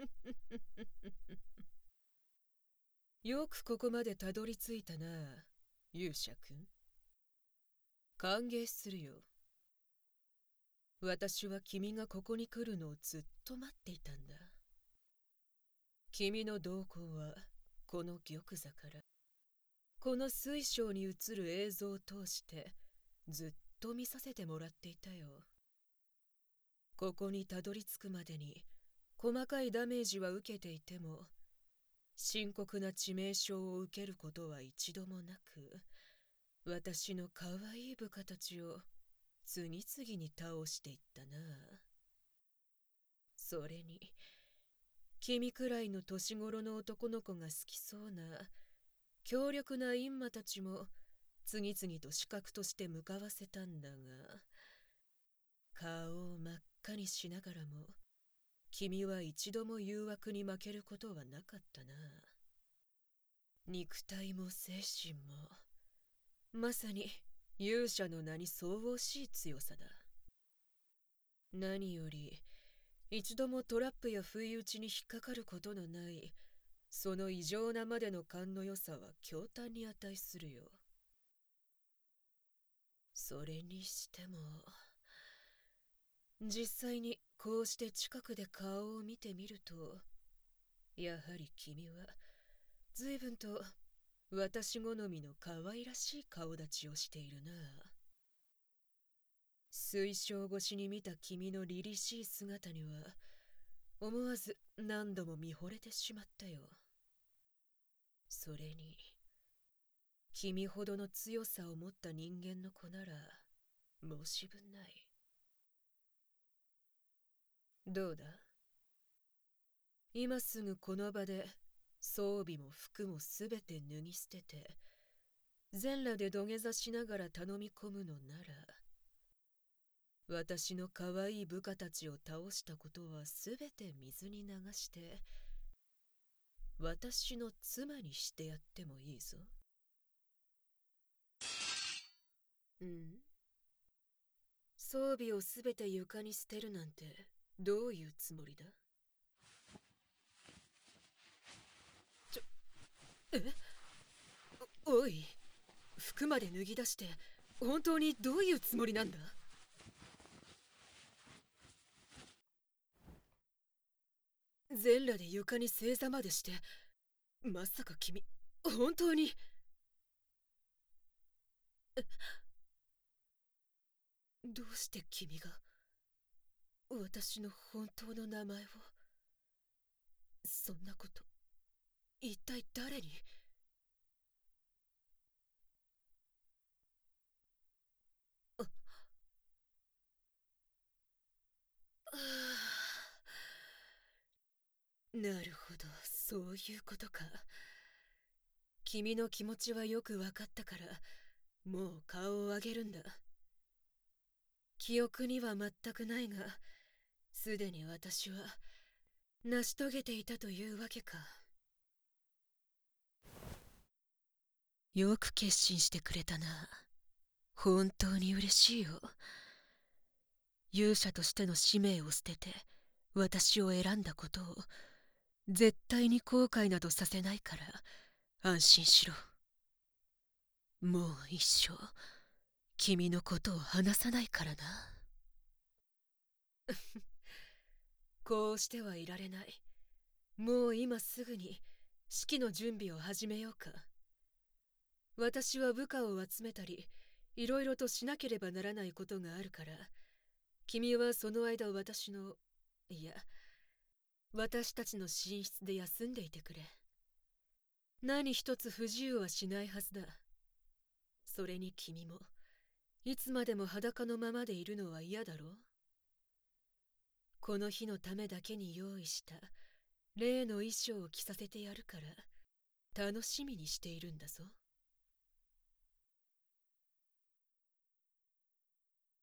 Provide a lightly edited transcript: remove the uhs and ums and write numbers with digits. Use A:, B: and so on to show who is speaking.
A: よくここまでたどり着いたな、勇者くん。歓迎するよ。私は君がここに来るのをずっと待っていたんだ。君の動向はこの玉座からこの水晶に映る映像を通してずっと見させてもらっていたよ。ここにたどり着くまでに細かいダメージは受けていても深刻な致命傷を受けることは一度もなく、私の可愛い部下たちを次々に倒していったな。それに君くらいの年頃の男の子が好きそうな強力な閻魔たちも次々と刺客として向かわせたんだが、顔を真っ赤にしながらも君は一度も誘惑に負けることはなかったな。肉体も精神もまさに勇者の名に相応しい強さだ。何より一度もトラップや不意打ちに引っかかることのないその異常なまでの勘の良さは驚嘆に値するよ。それにしても実際にこうして近くで顔を見てみると、やはり君は随分と私好みの可愛らしい顔立ちをしているな。水晶越しに見た君の凛々しい姿には思わず何度も見惚れてしまったよ。それに君ほどの強さを持った人間の子なら申し分ない。どうだ、今すぐこの場で装備も服もすべて脱ぎ捨てて全裸で土下座しながら頼み込むのなら、私の可愛い部下たちを倒したことはすべて水に流して私の妻にしてやってもいいぞ。うん、装備をすべて床に捨てるなんてどういうつもりだ。え、おい、服まで脱ぎ出して本当にどういうつもりなんだ。全裸で床に正座までして、まさか君本当に。どうして君が私の本当の名前を。そんなこと一体誰に。あなるほど、そういうことか。君の気持ちはよく分かったから、もう顔を上げるんだ。記憶には全くないが、すでに私は成し遂げていたというわけか。よく決心してくれたな。本当に嬉しいよ。勇者としての使命を捨てて私を選んだことを絶対に後悔などさせないから安心しろ。もう一生君のことを話さないからな。こうしてはいられない。もう今すぐに式の準備を始めようか。私は部下を集めたりいろいろとしなければならないことがあるから、君はその間いや私たちの寝室で休んでいてくれ。何一つ不自由はしないはずだ。それに君もいつまでも裸のままでいるのは嫌だろう。この日のためだけに用意した例の衣装を着させてやるから楽しみにしているんだぞ。